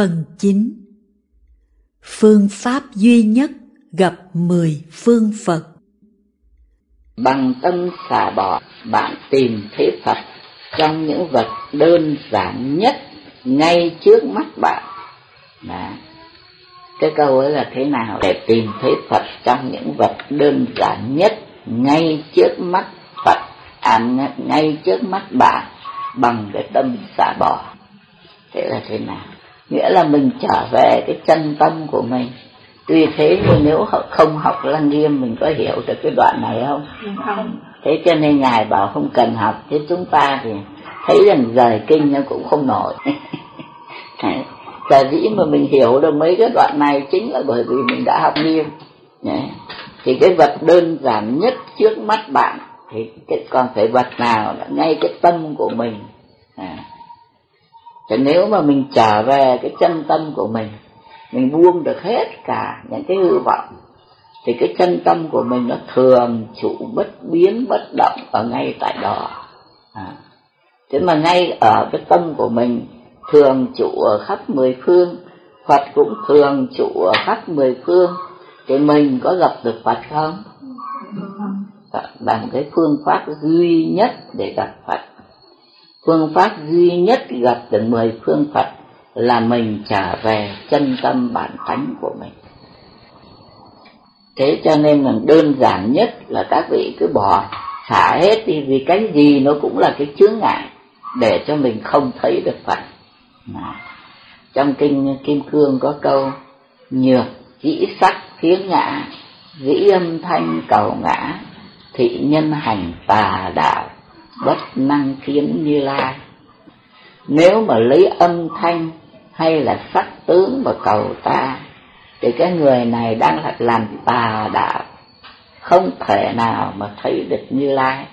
Phần 9. Phương pháp duy nhất gặp 10 phương Phật. Bằng tâm xả bỏ, bạn tìm thấy Phật trong những vật đơn giản nhất ngay trước mắt bạn. Đó. Cái câu ấy là thế nào để tìm thấy Phật trong những vật đơn giản nhất ngay trước mắt Phật, ngay trước mắt bạn bằng cái tâm xả bỏ. Thế là thế nào? Nghĩa là mình trở về cái chân tâm của mình. Tuy thế nhưng nếu không học Lăng Nghiêm mình có hiểu được cái đoạn này không? Không. Thế cho nên Ngài bảo không cần học. Thế chúng ta thì thấy rằng rời kinh nó cũng không nổi. Sở dĩ mà mình hiểu được mấy cái đoạn này chính là bởi vì mình đã học Nghiêm. Thì cái vật đơn giản nhất trước mắt bạn thì còn phải vật nào là ngay cái tâm của mình. Thì nếu mà mình trở về cái chân tâm của mình buông được hết cả những cái hư vọng, thì cái chân tâm của mình nó thường trụ bất biến bất động ở ngay tại đó. Thế mà ngay ở cái tâm của mình thường trụ ở khắp 10 phương, Phật cũng thường trụ ở khắp 10 phương, thì mình có gặp được Phật không? Bằng cái phương pháp duy nhất để gặp Phật. Phương pháp duy nhất gặp được 10 phương Phật là mình trở về chân tâm bản tánh của mình. Thế cho nên là đơn giản nhất là các vị cứ bỏ xả hết đi, vì cái gì nó cũng là cái chướng ngại để cho mình không thấy được Phật. Trong kinh Kim Cương có câu: nhược dĩ sắc phiến ngã, dĩ âm thanh cầu ngã, thị nhân hành tà đạo, bất năng kiến Như Lai. Nếu mà lấy âm thanh hay là sắc tướng mà cầu ta thì cái người này đang làm tà đạo, không thể nào mà thấy được Như Lai.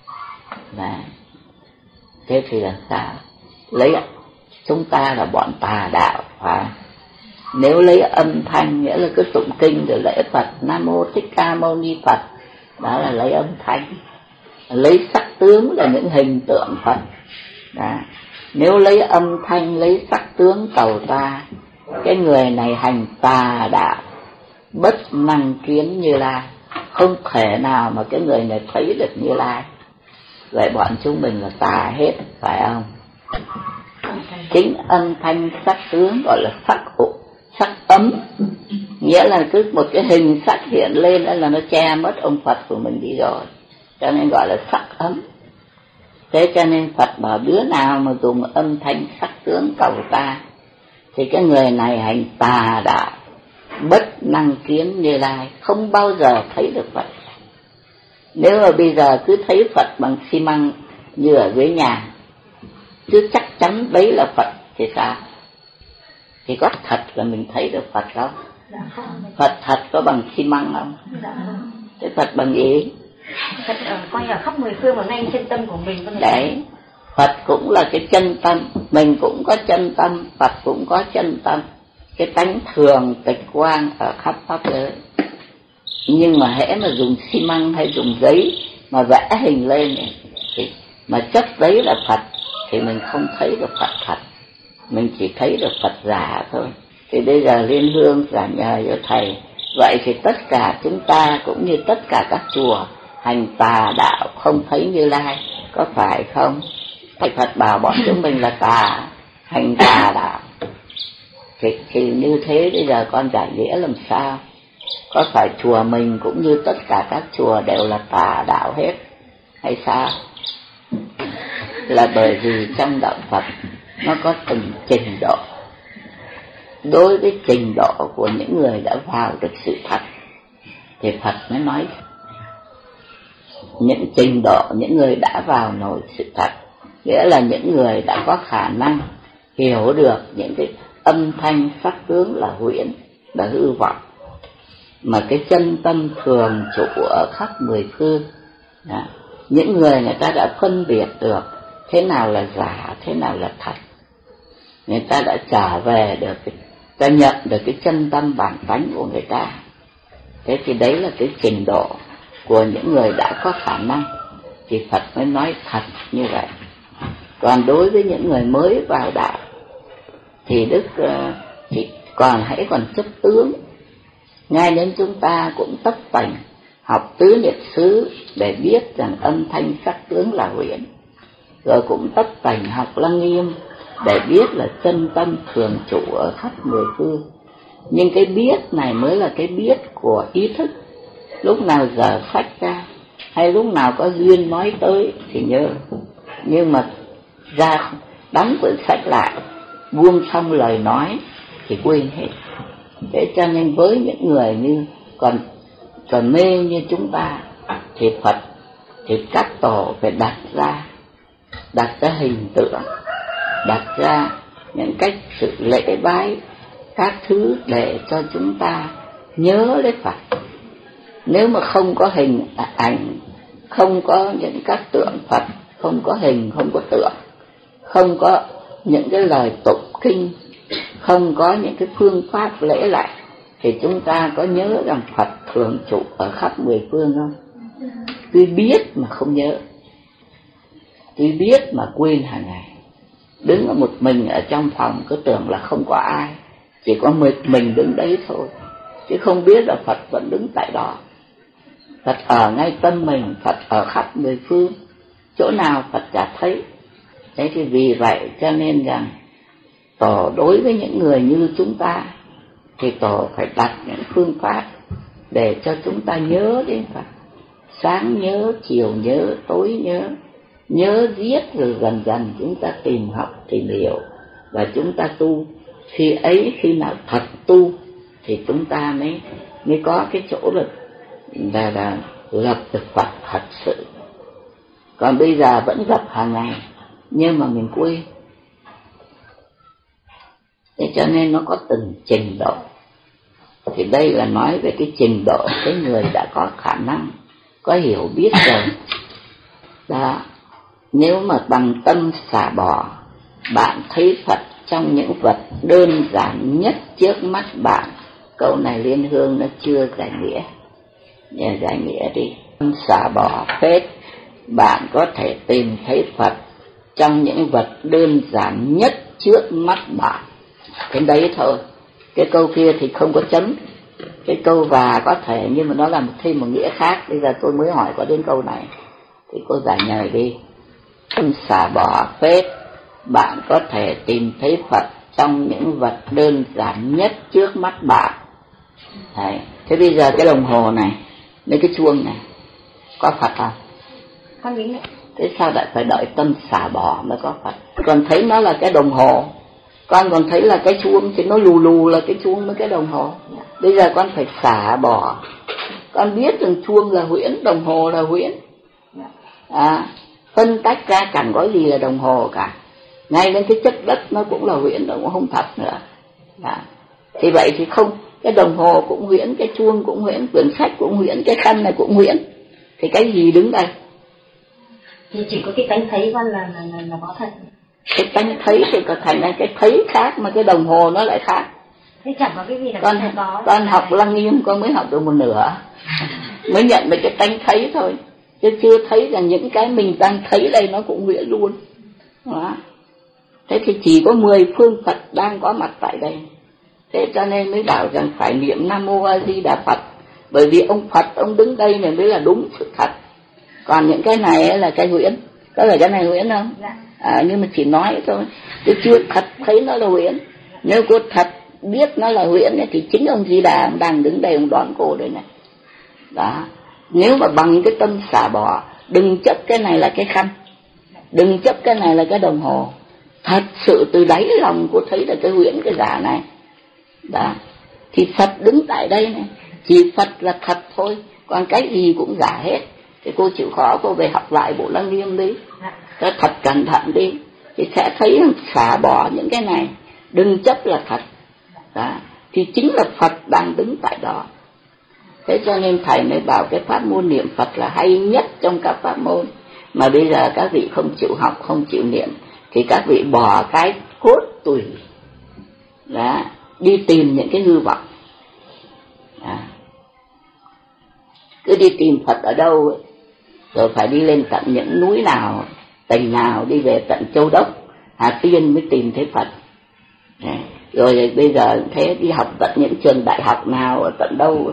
Thế thì làm sao? Lấy chúng ta là bọn tà đạo, phải? Nếu lấy âm thanh nghĩa là cứ tụng kinh rồi lễ Phật, Nam Mô Thích Ca Mâu Ni Phật, đó là lấy âm thanh. Lấy sắc tướng là những hình tượng Phật. Đó. Nếu lấy âm thanh, lấy sắc tướng cầu ta, cái người này hành tà đạo, bất năng kiến Như Lai, không thể nào mà cái người này thấy được Như Lai. Vậy bọn chúng mình là tà hết, phải không? Chính âm thanh sắc tướng gọi là sắc hộ, sắc ấm, nghĩa là cứ một cái hình sắc hiện lên là nó che mất ông Phật của mình đi rồi, cho nên gọi là sắc ấm. Thế cho nên Phật bảo đứa nào mà dùng âm thanh sắc tướng cầu ta thì cái người này hành tà đạo, bất năng kiến Như Lai, không bao giờ thấy được Phật. Nếu mà bây giờ cứ thấy Phật bằng xi măng như ở dưới nhà, chứ chắc chắn đấy là Phật thì sao? Thì có thật là mình thấy được Phật không? Phật thật có bằng xi măng không? Thế Phật bằng gì? Phật coi ở khắp 10 phương và ngay chân tâm của mình. Đấy, Phật cũng là cái chân tâm, mình cũng có chân tâm, Phật cũng có chân tâm. Cái tánh thường tịch quang ở khắp pháp giới. Nhưng mà hễ mà dùng xi măng hay dùng giấy mà vẽ hình lên thì mà chất đấy là Phật thì mình không thấy được Phật thật, mình chỉ thấy được Phật giả thôi. Thì bây giờ Liên Hương giả nhờ cho thầy, vậy thì tất cả chúng ta cũng như tất cả các chùa hành tà đạo, không thấy Như Lai, có phải không? Thầy Phật bảo bọn chúng mình là tà, hành tà đạo. Thì như thế bây giờ con giải nghĩa làm sao? Có phải chùa mình cũng như tất cả các chùa đều là tà đạo hết hay sao? Là bởi vì trong đạo Phật nó có từng trình độ. Đối với trình độ của những người đã vào được sự thật thì Phật mới nói những trình độ những người đã vào nổi sự thật, nghĩa là những người đã có khả năng hiểu được những cái âm thanh sắc tướng là huyễn, là hư vọng, mà cái chân tâm thường trụ ở khắp 10 phương. Những người ta đã phân biệt được thế nào là giả, thế nào là thật. Người ta đã trở về được, ta nhận được cái chân tâm bản tánh của người ta. Thế thì đấy là cái trình độ của những người đã có khả năng, thì Phật mới nói thật như vậy. Còn đối với những người mới vào đạo thì Đức chỉ hãy còn chấp tướng. Ngay đến chúng ta cũng tất tành học tứ niệm xứ để biết rằng âm thanh sắc tướng là huyễn, rồi cũng tất tành học Lăng Nghiêm để biết là chân tâm thường trụ ở khắp mười phương. Nhưng cái biết này mới là cái biết của ý thức. Lúc nào giờ sách ra hay lúc nào có duyên nói tới thì nhớ, nhưng mà ra đóng quyển sách lại, buông xong lời nói thì quên hết. Thế cho nên với những người như còn mê như chúng ta thì Phật, thì các tổ phải đặt ra hình tượng, đặt ra những cách sự lễ bái các thứ để cho chúng ta nhớ lấy Phật. Nếu mà không có hình ảnh, không có những các tượng Phật, không có hình, không có tượng, không có những cái lời tụng kinh, không có những cái phương pháp lễ lại, thì chúng ta có nhớ rằng Phật thường trụ ở khắp mười phương không? Tuy biết mà không nhớ, tuy biết mà quên hàng ngày. Đứng ở một mình ở trong phòng cứ tưởng là không có ai, chỉ có mình đứng đấy thôi, chứ không biết là Phật vẫn đứng tại đó. Phật ở ngay tâm mình, Phật ở khắp mười phương, chỗ nào Phật chả thấy. Thế thì vì vậy cho nên rằng tổ đối với những người như chúng ta thì tổ phải đặt những phương pháp để cho chúng ta nhớ đến Phật. Sáng nhớ, chiều nhớ, tối nhớ giết, rồi dần dần chúng ta tìm học, tìm hiểu và chúng ta tu. Khi nào thật tu thì chúng ta mới có cái chỗ là gặp được Phật thật sự. Còn bây giờ vẫn gặp hàng ngày nhưng mà mình quên. Thế cho nên nó có từng trình độ. Thì đây là nói về cái trình độ cái người đã có khả năng, có hiểu biết rồi. Đó. Nếu mà bằng tâm xả bỏ, bạn thấy Phật trong những vật đơn giản nhất trước mắt bạn. Câu này Liên Hương nó chưa giải nghĩa. Nhờ giải nghĩa đi. Tâm xả bỏ phết, bạn có thể tìm thấy Phật trong những vật đơn giản nhất trước mắt bạn. Cái đấy thôi. Cái câu kia thì không có chấm. Cái câu và có thể, nhưng mà nó là thêm một nghĩa khác. Bây giờ tôi mới hỏi có đến câu này thì cô giải nhờ đi. Tâm xả bỏ phết, bạn có thể tìm thấy Phật trong những vật đơn giản nhất trước mắt bạn. Đấy. Thế bây giờ cái đồng hồ này, mấy cái chuông này, có Phật không? Con nghĩ này. Thế sao lại phải đợi tâm xả bỏ mới có Phật? Còn thấy nó là cái đồng hồ, con còn thấy là cái chuông thì nó lù là cái chuông với cái đồng hồ. Bây giờ con phải xả bỏ. Con biết rằng chuông là huyễn, đồng hồ là huyễn. Phân tách ra chẳng có gì là đồng hồ cả. Ngay đến cái chất đất nó cũng là huyễn, nó cũng không thật nữa. Thì vậy thì không, cái đồng hồ cũng huyễn, cái chuông cũng huyễn, quyển sách cũng huyễn, cái khăn này cũng huyễn. Thì cái gì đứng đây? Thì chỉ có cái tánh thấy con là có thật. Cái tánh thấy thì có thành ra cái thấy khác, mà cái đồng hồ nó lại khác. Thế chẳng có cái gì là con học Lăng Nghiêm con mới học được một nửa, mới nhận được cái tánh thấy thôi, chứ chưa thấy rằng những cái mình đang thấy đây nó cũng huyễn luôn. Đó. Thế thì chỉ có 10 phương Phật đang có mặt tại đây. Thế cho nên mới bảo rằng phải niệm Nam Mô A Di Đà Phật, bởi vì ông Phật ông đứng đây này mới là đúng sự thật. Còn những cái này là cái huyễn. Có phải cái này huyễn không? Nhưng mà chỉ nói thôi, chứ chưa thật thấy nó là huyễn. Nếu cô thật biết nó là huyễn thì chính ông Di Đà đang đứng đây, ông đón cô đây này. Đó. Nếu mà bằng cái tâm xả bỏ, đừng chấp cái này là cái khăn, đừng chấp cái này là cái đồng hồ, thật sự từ đáy lòng cô thấy là cái huyễn, cái giả này. Đó. Thì Phật đứng tại đây này, chỉ Phật là thật thôi, còn cái gì cũng giả hết. Thì cô chịu khó cô về học lại bộ Lăng Nghiêm đi, cho thật cẩn thận đi, thì sẽ thấy xả bỏ những cái này, đừng chấp là thật. Đó. Thì chính là Phật đang đứng tại đó. Thế cho nên thầy mới bảo cái pháp môn niệm Phật là hay nhất trong các pháp môn. Mà bây giờ các vị không chịu học, không chịu niệm, thì các vị bỏ cái cốt tùy đó, đi tìm những cái hư vọng. Cứ đi tìm Phật ở đâu ấy, rồi phải đi lên tận những núi nào, tỉnh nào, đi về tận Châu Đốc, Hà Tiên mới tìm thấy Phật. Rồi bây giờ thế đi học tận những trường đại học nào ở tận đâu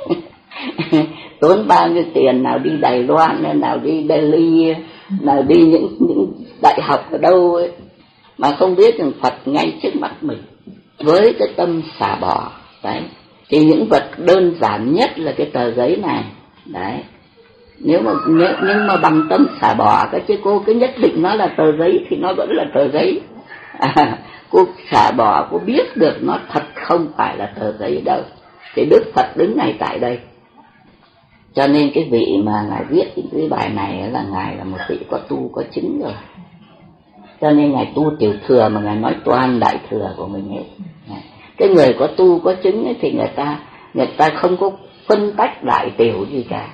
tốn bao nhiêu tiền, nào đi Đài Loan, nào đi Delhi, nào đi những đại học ở đâu ấy, mà không biết rằng Phật ngay trước mắt mình với cái tâm xả bỏ. Đấy, thì những vật đơn giản nhất là cái tờ giấy này. Đấy, nhưng mà bằng tâm xả bỏ, cái chứ cô cứ nhất định nó là tờ giấy thì nó vẫn là tờ giấy. Cô xả bỏ, cô biết được nó thật không phải là tờ giấy đâu. Thì Đức Phật đứng ngay tại đây. Cho nên cái vị mà Ngài viết cái bài này là Ngài là một vị có tu có chứng rồi. Cho nên Ngài tu tiểu thừa mà Ngài nói toàn đại thừa của mình hết. Cái người có tu có chứng ấy thì người ta không có phân tách đại tiểu gì cả.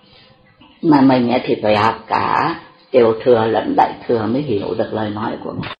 Mà mình thì phải học cả tiểu thừa lẫn đại thừa mới hiểu được lời nói của mình.